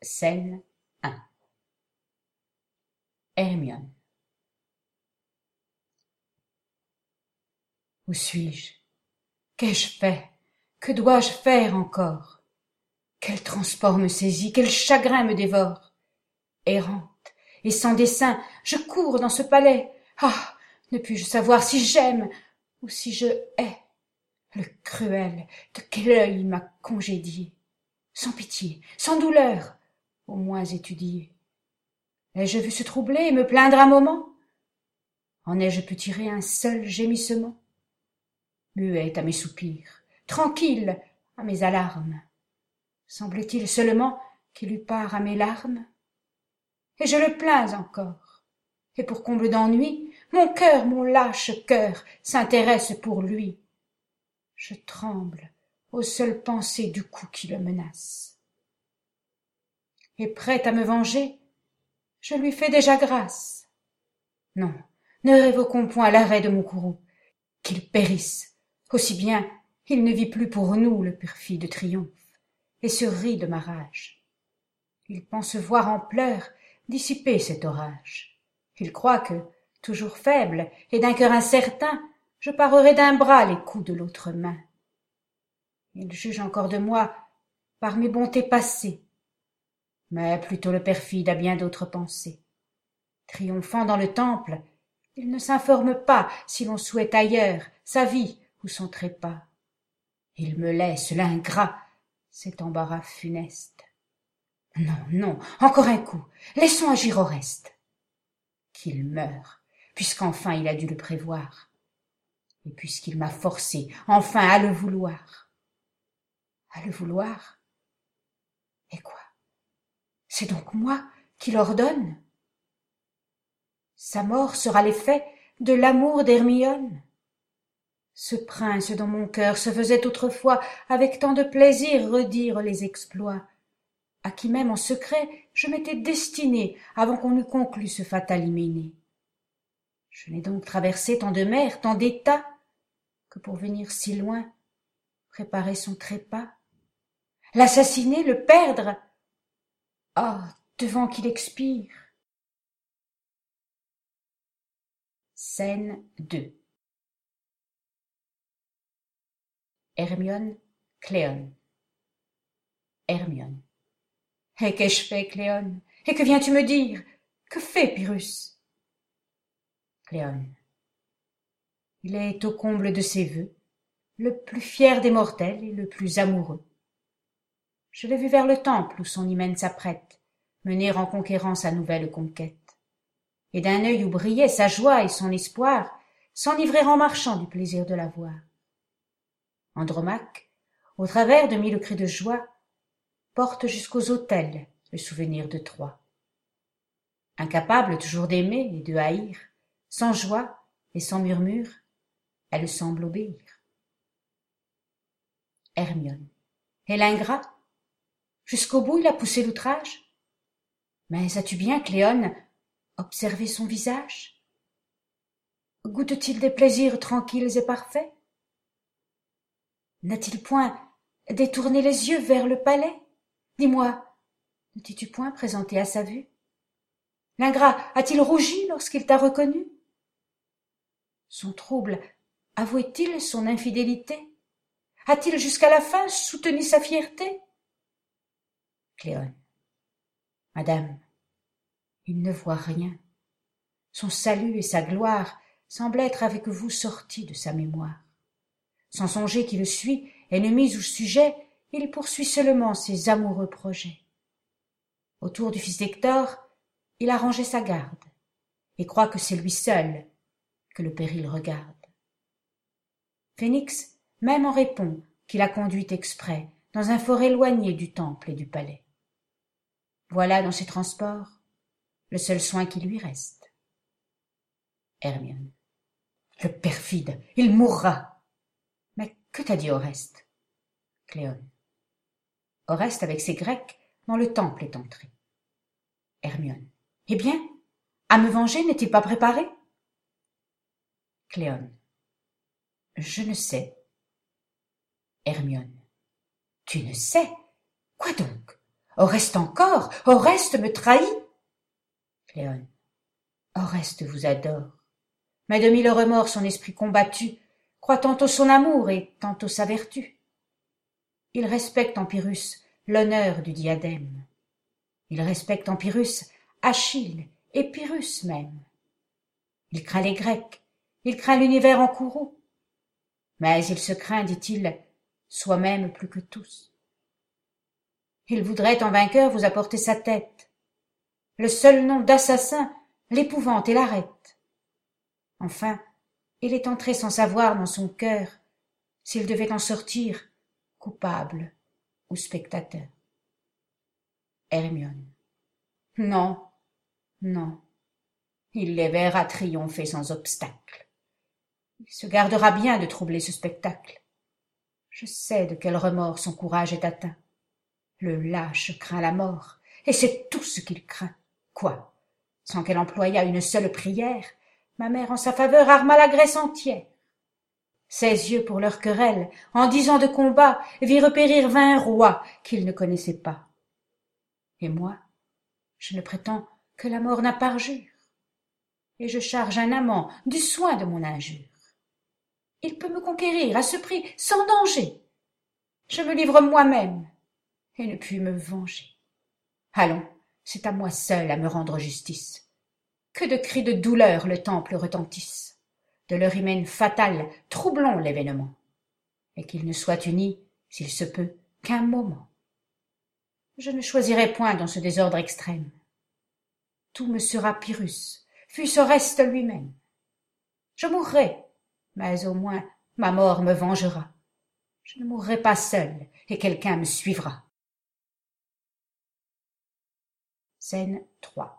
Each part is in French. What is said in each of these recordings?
Scène 1. Hermione. Où suis-je? Qu'ai-je fait? Que dois-je faire encore? Quel transport me saisit, quel chagrin me dévore! Errante et sans dessein, je cours dans ce palais. Ah! Ne puis-je savoir si j'aime ou si je hais? Le cruel, de quel œil il m'a congédié? Sans pitié, sans douleur, au moins étudié. Ai-je vu se troubler et me plaindre un moment? En ai-je pu tirer un seul gémissement? Muette à mes soupirs, tranquille à mes alarmes, semblait-il seulement qu'il eût part à mes larmes? Et je le plains encore, et pour comble d'ennui, mon lâche cœur, s'intéresse pour lui. Je tremble aux seules pensées du coup qui le menace. Et prête à me venger, je lui fais déjà grâce. Non, ne révoquons point l'arrêt de mon courroux, qu'il périsse, aussi bien il ne vit plus pour nous le perfide triomphe, et se rit de ma rage. Il pense voir en pleurs dissiper cet orage. Il croit que, toujours faible et d'un cœur incertain, je parerai d'un bras les coups de l'autre main. Il juge encore de moi par mes bontés passées, mais plutôt le perfide a bien d'autres pensées. Triomphant dans le temple, il ne s'informe pas si l'on souhaite ailleurs sa vie ou son trépas. Il me laisse, l'ingrat, cet embarras funeste. Non, non, encore un coup, laissons agir Oreste. Qu'il meure, puisqu'enfin il a dû le prévoir, et puisqu'il m'a forcé enfin à le vouloir. À le vouloir? Et quoi? C'est donc moi qui l'ordonne? Sa mort sera l'effet de l'amour d'Hermione? Ce prince dont mon cœur se faisait autrefois avec tant de plaisir redire les exploits, à qui même en secret je m'étais destinée avant qu'on eût conclu ce fatal hyménée. Je n'ai donc traversé tant de mers, tant d'états, que pour venir si loin, préparer son trépas, l'assassiner, le perdre, ah, devant qu'il expire. Scène 2. Hermione, Cléone. Hermione. Et qu'ai-je fait, Cléone? Et que viens-tu me dire? Que fait Pyrrhus? Cléone. Il est au comble de ses vœux, le plus fier des mortels et le plus amoureux. Je l'ai vu vers le temple où son hymen s'apprête, mener en conquérant sa nouvelle conquête. Et d'un œil où brillait sa joie et son espoir, s'enivrer en marchant du plaisir de la voir. Andromaque, au travers de mille cris de joie, porte jusqu'aux autels le souvenir de Troie. Incapable toujours d'aimer et de haïr, sans joie et sans murmure, elle semble obéir. Hermione. Et l'ingrat? Jusqu'au bout il a poussé l'outrage? Mais as-tu bien, Cléone, observé son visage? Goûte-t-il des plaisirs tranquilles et parfaits? N'a-t-il point détourné les yeux vers le palais? Dis-moi, ne t'es-tu point présenté à sa vue? L'ingrat a-t-il rougi lorsqu'il t'a reconnu? Son trouble avouait-il son infidélité? A-t-il jusqu'à la fin soutenu sa fierté? Cléone. Madame, il ne voit rien. Son salut et sa gloire semblent être avec vous sortis de sa mémoire. Sans songer qui le suit, ennemi ou sujet, il poursuit seulement ses amoureux projets. Autour du fils d'Hector, il a rangé sa garde, et croit que c'est lui seul que le péril regarde. Phénix même en répond qu'il a conduit exprès dans un fort éloigné du temple et du palais. Voilà dans ses transports le seul soin qui lui reste. Hermione. Le perfide, il mourra. Mais que t'a dit Oreste? Cléone. Oreste avec ses Grecs dans le temple est entré. Hermione. Eh bien, à me venger n'est-il pas préparé? Cléone. Je ne sais. Hermione. Tu ne sais? Quoi donc? Oreste encore, Oreste me trahit. Cléone. Oreste vous adore. Mais de mille remords son esprit combattu croit tantôt son amour et tantôt sa vertu. Il respecte en Pyrrhus l'honneur du diadème. Il respecte en Pyrrhus Achille et Pyrrhus même. Il craint les Grecs, il craint l'univers en courroux. Mais il se craint, dit-il, soi-même plus que tous. Il voudrait en vainqueur vous apporter sa tête. Le seul nom d'assassin l'épouvante et l'arrête. Enfin, il est entré sans savoir dans son cœur s'il devait en sortir coupable ou spectateur. Hermione. Non, non, il les verra triompher sans obstacle. Il se gardera bien de troubler ce spectacle. Je sais de quel remords son courage est atteint. Le lâche craint la mort, et c'est tout ce qu'il craint. Quoi, sans qu'elle employât une seule prière, ma mère en sa faveur arma la Grèce entière. Ses yeux pour leur querelle, en 10 ans de combat, virent périr 20 rois qu'ils ne connaissaient pas. Et moi, je ne prétends que la mort n'a parjure, et je charge un amant du soin de mon injure. Il peut me conquérir à ce prix, sans danger. Je me livre moi-même, et ne puis me venger. Allons, c'est à moi seul à me rendre justice. Que de cris de douleur le temple retentisse. De leur hymen fatale, troublons l'événement, et qu'ils ne soient unis, s'il se peut, qu'un moment. Je ne choisirai point dans ce désordre extrême. Tout me sera Pyrrhus, fût-ce Oreste lui-même. Je mourrai, mais au moins ma mort me vengera. Je ne mourrai pas seul, et quelqu'un me suivra. Scène 3.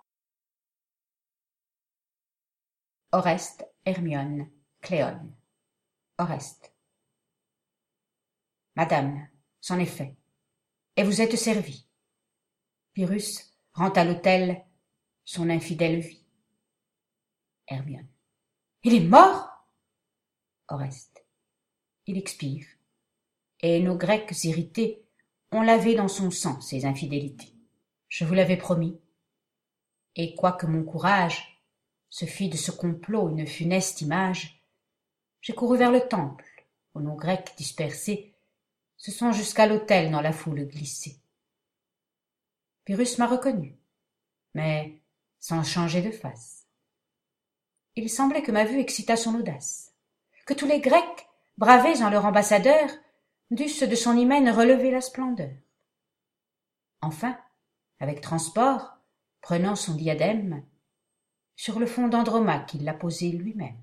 Oreste, Hermione, Cléone. Oreste. Madame, c'en est fait, et vous êtes servie. Pyrrhus rend à l'autel son infidèle vie. Hermione. Il est mort? Oreste. Il expire, et nos Grecs irrités ont lavé dans son sang ses infidélités. Je vous l'avais promis, et quoique mon courage se fit de ce complot une funeste image, j'ai couru vers le temple, où nos Grecs dispersés se sont jusqu'à l'autel dans la foule glissés. Pyrrhus m'a reconnu, mais sans changer de face. Il semblait que ma vue excitât son audace, que tous les Grecs, bravés en leur ambassadeur, dussent de son hymen relever la splendeur. Enfin, avec transport, prenant son diadème, sur le front d'Andromaque il l'a posé lui-même.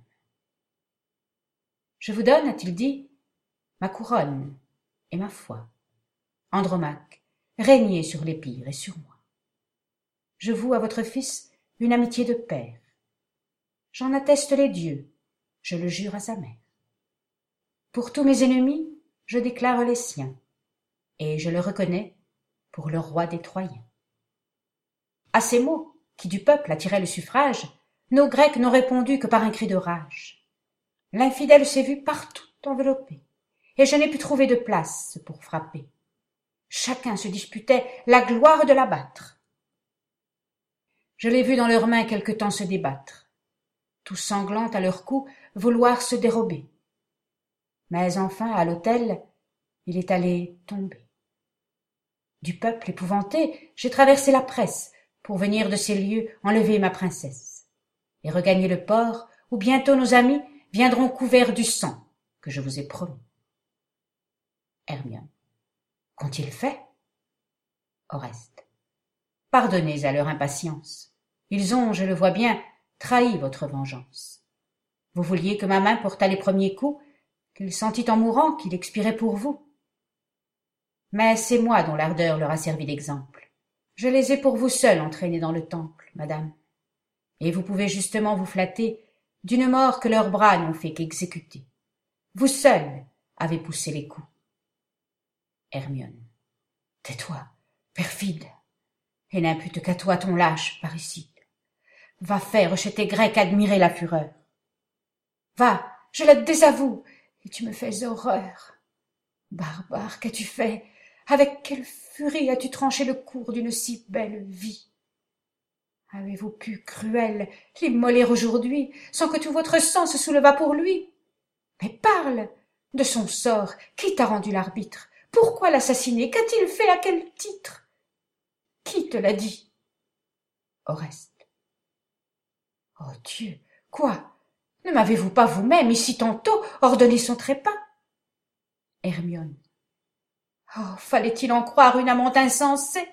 Je vous donne, a-t-il dit, ma couronne et ma foi. Andromaque, régnez sur l'Épire et sur moi. Je voue à votre fils une amitié de père. J'en atteste les dieux, je le jure à sa mère. Pour tous mes ennemis, je déclare les siens, et je le reconnais pour le roi des Troyens. À ces mots, qui du peuple attiraient le suffrage, nos Grecs n'ont répondu que par un cri de rage. L'infidèle s'est vu partout enveloppé, et je n'ai pu trouver de place pour frapper. Chacun se disputait la gloire de l'abattre. Je l'ai vu dans leurs mains quelque temps se débattre, tout sanglant à leur cou vouloir se dérober. Mais enfin, à l'autel, il est allé tomber. Du peuple épouvanté, j'ai traversé la presse pour venir de ces lieux enlever ma princesse et regagner le port où bientôt nos amis viendront couverts du sang que je vous ai promis. Hermione. Qu'ont-ils fait? Oreste. Pardonnez à leur impatience. Ils ont, je le vois bien, trahi votre vengeance. Vous vouliez que ma main portât les premiers coups, qu'il sentit en mourant qu'il expirait pour vous. Mais c'est moi dont l'ardeur leur a servi d'exemple. Je les ai pour vous seule entraînés dans le temple, madame. Et vous pouvez justement vous flatter d'une mort que leurs bras n'ont fait qu'exécuter. Vous seule avez poussé les coups. Hermione. Tais-toi, perfide, et n'impute qu'à toi ton lâche parricide. Va faire chez tes Grecs admirer la fureur. Va, je la désavoue, et tu me fais horreur. Barbare, qu'as-tu fait? avec quelle furie as-tu tranché le cours d'une si belle vie? Avez-vous pu, cruel, l'immoler aujourd'hui, sans que tout votre sang se soulevât pour lui? Mais parle! De son sort, qui t'a rendu l'arbitre? Pourquoi l'assassiner? Qu'a-t-il fait? À quel titre? Qui te l'a dit? Oreste. Oh Dieu! Quoi? Ne m'avez-vous pas vous-même, ici tantôt, ordonné son trépas? Hermione. Oh, fallait-il en croire une amante insensée?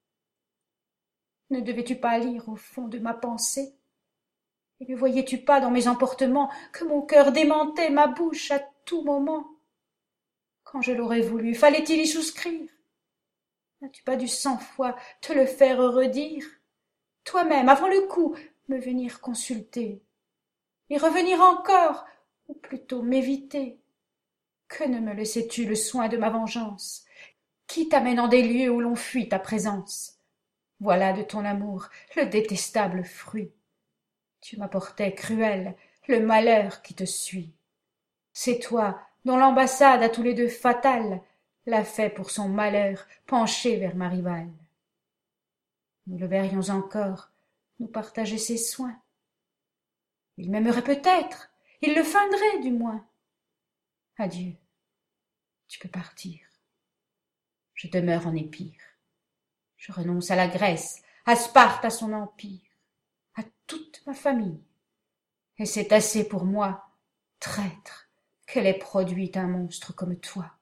Ne devais-tu pas lire au fond de ma pensée? Et ne voyais-tu pas dans mes emportements que mon cœur démentait ma bouche à tout moment? Quand je l'aurais voulu, fallait-il y souscrire? N'as-tu pas dû 100 fois te le faire redire? Toi-même, avant le coup, me venir consulter, et revenir encore, ou plutôt m'éviter. Que ne me laissais-tu le soin de ma vengeance, qui t'amène en des lieux où l'on fuit ta présence? Voilà de ton amour le détestable fruit. Tu m'apportais, cruel, le malheur qui te suit. C'est toi, dont l'ambassade à tous les deux fatale, l'a fait pour son malheur pencher vers ma rivale. Nous le verrions encore, nous partager ses soins. Il m'aimerait peut-être, il le feindrait du moins. Adieu, tu peux partir. Je demeure en Épire. Je renonce à la Grèce, à Sparte, à son empire, à toute ma famille. Et c'est assez pour moi, traître, qu'elle ait produit un monstre comme toi.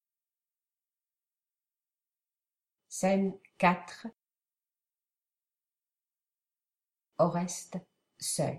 Scène 4. Oreste seul.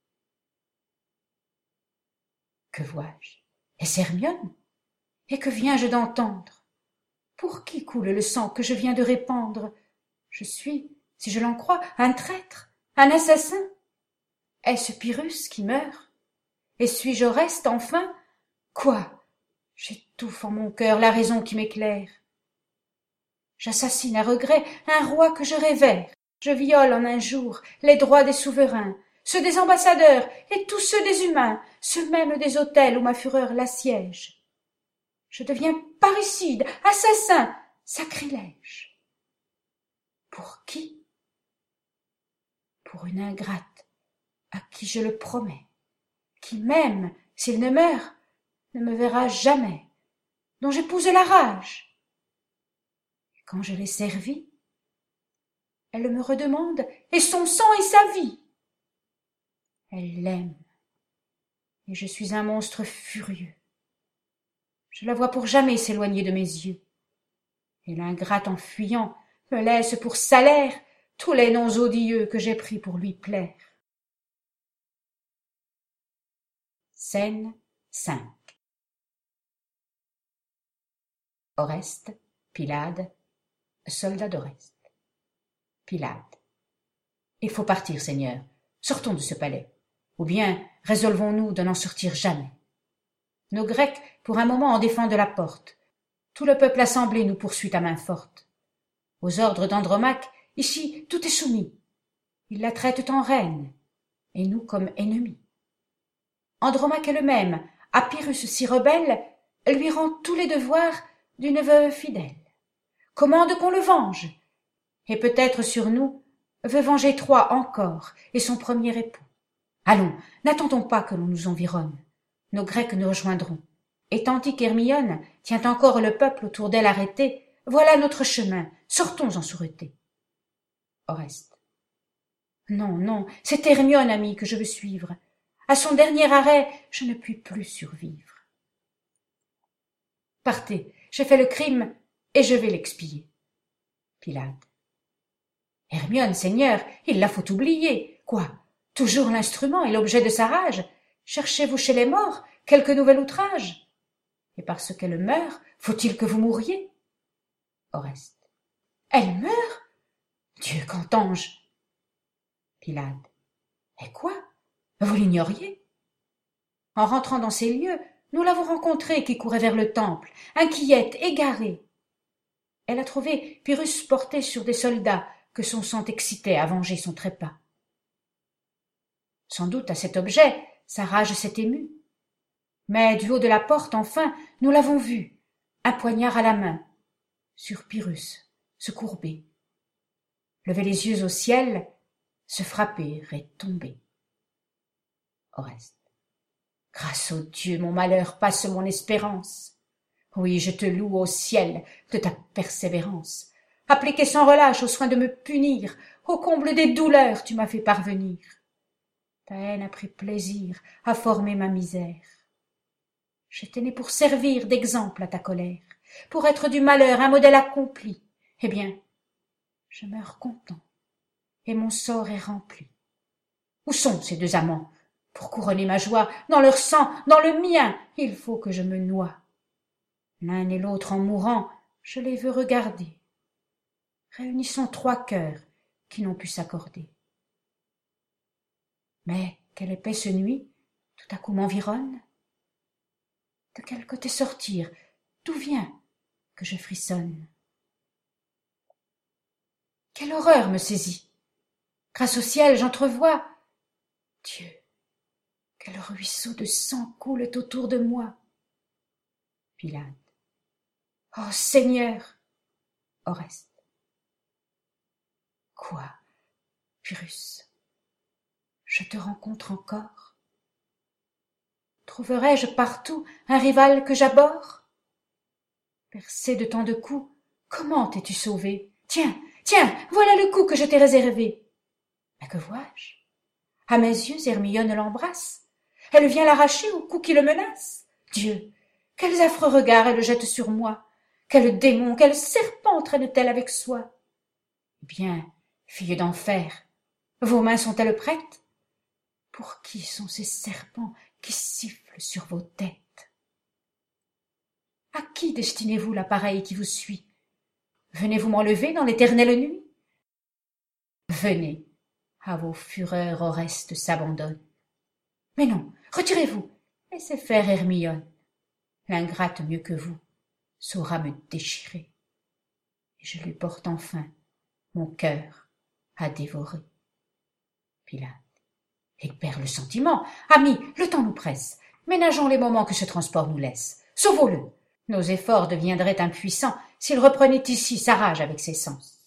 Que vois-je? Est-ce Hermione? Et que viens-je d'entendre? Pour qui coule le sang que je viens de répandre? Je suis, si je l'en crois, un traître, un assassin. Est-ce Pyrrhus qui meurt? Et suis-je Oreste enfin? Quoi? J'étouffe en mon cœur la raison qui m'éclaire. J'assassine à regret un roi que je révère. Je viole en un jour les droits des souverains, ceux des ambassadeurs et tous ceux des humains, ceux même des hôtels où ma fureur l'assiège. Je deviens parricide, assassin, sacrilège. Pour qui? Pour une ingrate, à qui je le promets, qui même, s'il ne meurt, ne me verra jamais, dont j'épouse la rage. Et quand je l'ai servie, elle me redemande, et son sang et sa vie. Elle l'aime, et je suis un monstre furieux. Je la vois pour jamais s'éloigner de mes yeux, et l'ingrate en fuyant me laisse pour salaire tous les noms odieux que j'ai pris pour lui plaire. Scène 5. Oreste, Pylade, soldat d'Oreste. Pylade. Il faut partir, Seigneur. Sortons de ce palais. Ou bien résolvons-nous de n'en sortir jamais. Nos Grecs, pour un moment, en défendent la porte. Tout le peuple assemblé nous poursuit à main forte. Aux ordres d'Andromaque, ici, tout est soumis. Ils la traitent en reine, et nous comme ennemis. Andromaque elle-même, à Pyrrhus si rebelle, lui rend tous les devoirs d'une veuve fidèle. Commande qu'on le venge, et peut-être sur nous veut venger Troie encore et son premier époux. Allons, n'attendons pas que l'on nous environne. Nos Grecs nous rejoindront. Et tandis qu'Hermione tient encore le peuple autour d'elle arrêté, voilà notre chemin, sortons en sûreté. Oreste. Non, non, c'est Hermione, ami, que je veux suivre. À son dernier arrêt, je ne puis plus survivre. Partez, j'ai fait le crime, et je vais l'expier. Pylade. Hermione, Seigneur, il la faut oublier. Quoi? Toujours l'instrument et l'objet de sa rage? Cherchez-vous chez les morts quelque nouvel outrage? Et parce qu'elle meurt, faut-il que vous mouriez? Oreste. Elle meurt? Dieu, qu'entends-je? Pylade. Et quoi? Vous l'ignoriez? En rentrant dans ces lieux, nous l'avons rencontrée qui courait vers le temple, inquiète, égarée. Elle a trouvé Pyrrhus porté sur des soldats que son sang excitait à venger son trépas. Sans doute à cet objet, sa rage s'est émue. Mais du haut de la porte, enfin, nous l'avons vue, un poignard à la main. sur Pyrrhus se courber, lever les yeux au ciel, se frapper et tomber. Oreste. Grâce au Dieu, mon malheur passe mon espérance. Oui, je te loue au ciel de ta persévérance. Appliqué sans relâche au soin de me punir, au comble des douleurs tu m'as fait parvenir. Ta haine a pris plaisir à former ma misère. J'étais né pour servir d'exemple à ta colère, pour être du malheur un modèle accompli. Eh bien, je meurs content, et mon sort est rempli. Où sont ces deux amants? Pour couronner ma joie, dans leur sang, dans le mien, il faut que je me noie. L'un et l'autre en mourant, je les veux regarder. Réunissons trois cœurs qui n'ont pu s'accorder. Mais quelle épaisse nuit tout à coup m'environne. De quel côté sortir? D'où vient que je frissonne? Quelle horreur me saisit! Grâce au ciel, j'entrevois. Dieu, quel ruisseau de sang coule autour de moi! Pilate. Oh Seigneur! Oreste. Quoi, Pyrrhus? Je te rencontre encore? Trouverai-je partout un rival que j'abhorre? Percé de tant de coups, comment t'es-tu sauvé? Tiens, voilà le coup que je t'ai réservé. Mais que vois-je? À mes yeux, Hermione l'embrasse. Elle vient l'arracher au coup qui le menace. Dieu, quels affreux regards elle jette sur moi! Quel démon, quel serpent traîne-t-elle avec soi? Eh bien, fille d'enfer, vos mains sont-elles prêtes? Pour qui sont ces serpents qui sifflent sur vos têtes? À qui destinez-vous l'appareil qui vous suit? Venez-vous m'enlever dans l'éternelle nuit? Venez, à vos fureurs Oreste s'abandonne. Mais non, retirez-vous, laissez faire Hermione. L'ingrate mieux que vous saura me déchirer, et je lui porte enfin mon cœur à dévorer. Pilate. Il perd le sentiment. Amis, le temps nous presse. Ménageons les moments que ce transport nous laisse. Sauvons-le. Nos efforts deviendraient impuissants s'il reprenait ici sa rage avec ses sens.